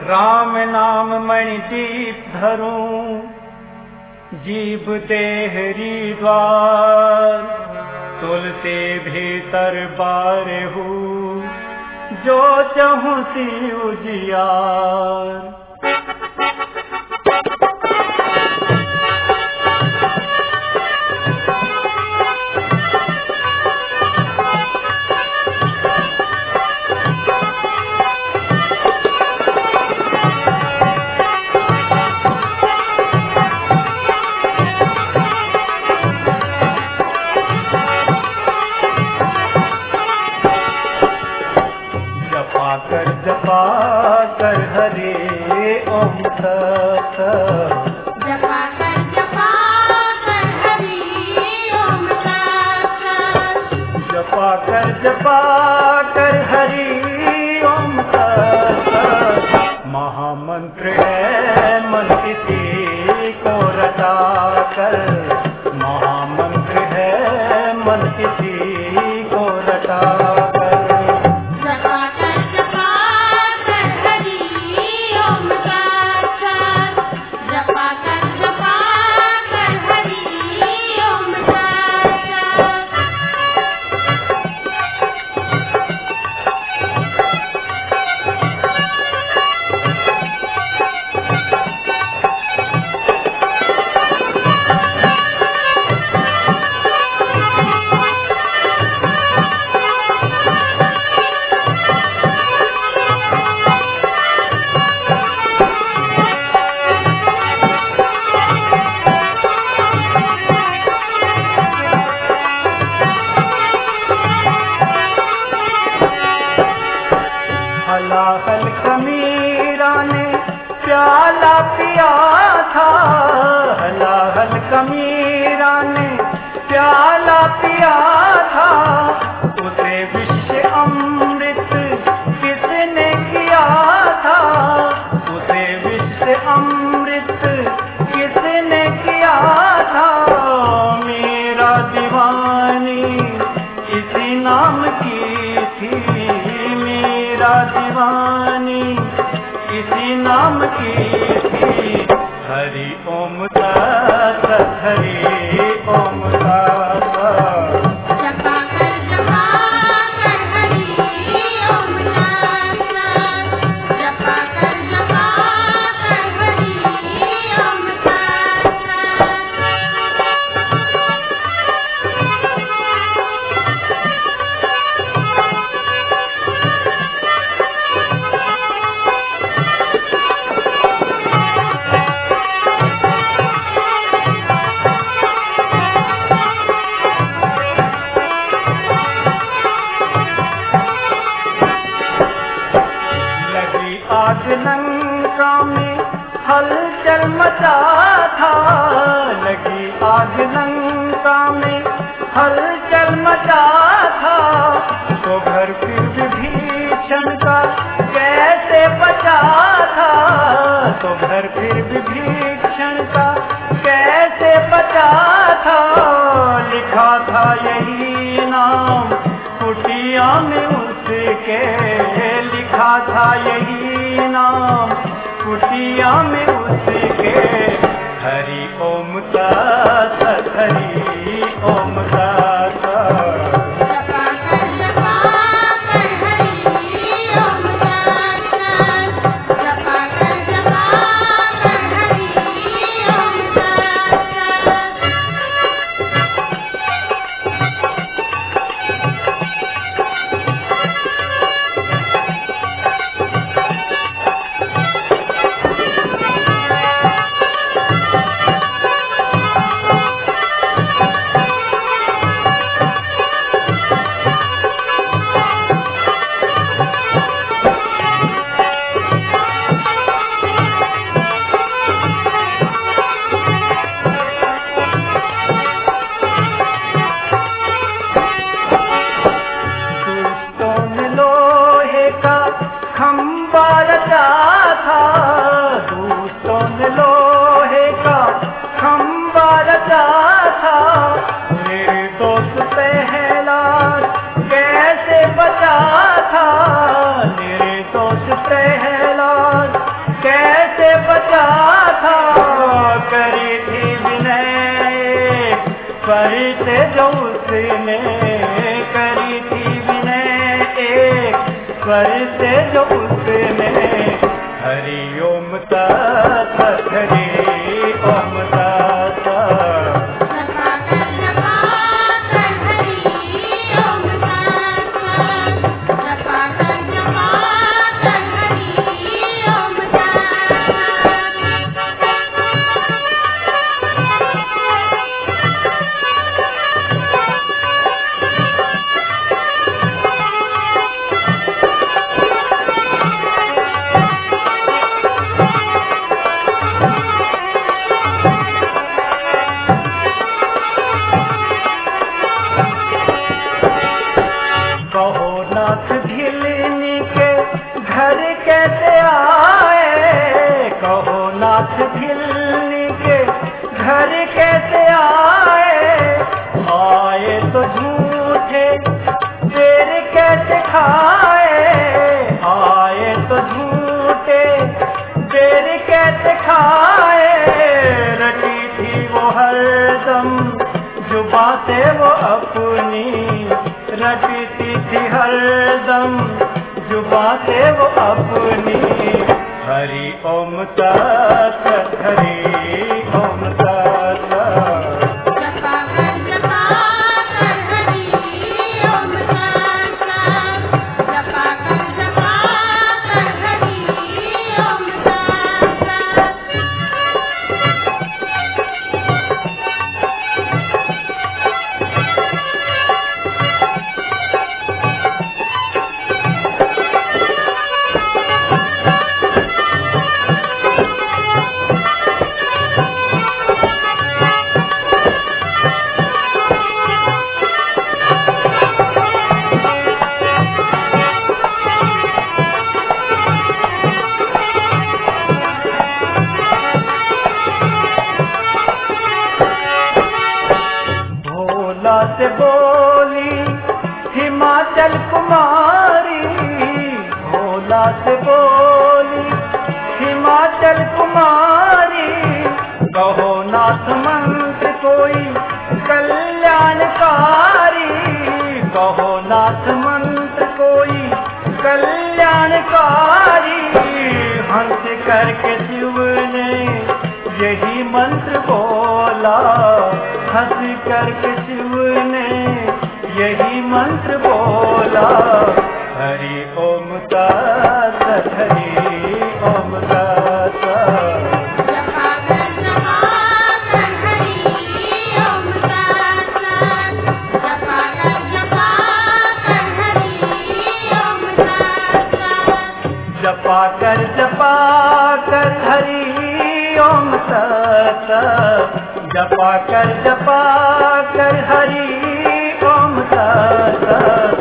राम नाम मणिदीप धरूं, जीव देहरी द्वार, तुलते भीतर बारहू, जो चहूँ सी उजियार। जपा कर हरे ओम तत्, जपा कर हरे ओम तत्, जपा कर हरि ओम तत्। महामंत्र है मन किसी को रटा कर, महामंत्र है मन किसी को रटा कर। हलाहल कमीरा ने प्याला पिया था, हलाहल कमीरा ने प्याला पिया था, उसे विश्व अमृत किसने किया था, उसे विश्व अमृत किसने किया था। मेरा दीवानी इसी नाम की थी, मेरा दीवानी इसी नाम की थी। हरि ओम तत्, हरि ओम तत्। जपा कर हरि ओम तत्, जपा कर हरि ओम तत्। आग लंका में हलचल मचा था, लगी आग लंका में हलचल मचा था, तो घर फिर विभीषण का कैसे बचा था, तो घर फिर विभीषण का कैसे बचा था। लिखा था यही नाम कुटिया में उसके, लिखा था यही नाम कुटिया में उसके। हरि ओम तत्, हरि ओम तत्। जपा कर हरि ओम तत्, जपा कर हरि ओम तत्। ने करी थी विनय एक स्वर से जो उसने हरि ओम तत्सत हरि ओम तत्सत भिलनी के घर कैसे आए तो झूठे देर कैसे खाए आए तो झूठे देर कैसे खाए रटी थी वो हरदम जुबा से वो अपनी रटी थी हरदम जुबा से वो अपनी हरि ओम तत्सत हरि ओम तत्सत से बोली हिमाचल कुमारी भोला से बोली हिमाचल कुमारी कहो नाथ मंत्र कोई कल्याणकारी कहो नाथ मंत्र कोई कल्याणकारी हंस करके शिव ने यही मंत्र बोला हंस करके शिव ने यही मंत्र बोला हरि ओम तत्सत हरि ओम तत्सत जपा कर हरि ओम तत्सत जपा कर हरि ओम तत्सत